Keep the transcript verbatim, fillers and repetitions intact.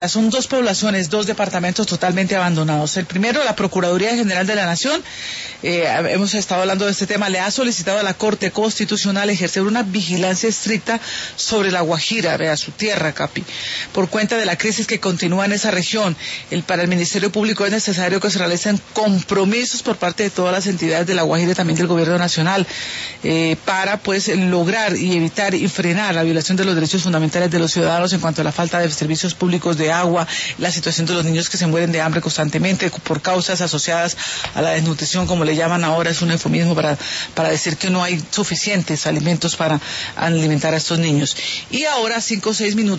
Son dos poblaciones, dos departamentos totalmente abandonados. El primero, la Procuraduría General de la Nación, eh, hemos estado hablando de este tema, le ha solicitado a la Corte Constitucional ejercer una vigilancia estricta sobre La Guajira, vea, su tierra, Capi, por cuenta de la crisis que continúa en esa región. El, para el Ministerio Público es necesario que se realicen compromisos por parte de todas las entidades de La Guajira y también del Gobierno Nacional, eh, para pues lograr y evitar y frenar la violación de los derechos fundamentales de los ciudadanos en cuanto a la falta de servicios públicos de agua, la situación de los niños que se mueren de hambre constantemente por causas asociadas a la desnutrición, como le llaman ahora, es un eufemismo para, para decir que no hay suficientes alimentos para alimentar a estos niños. Y ahora, cinco o seis minutos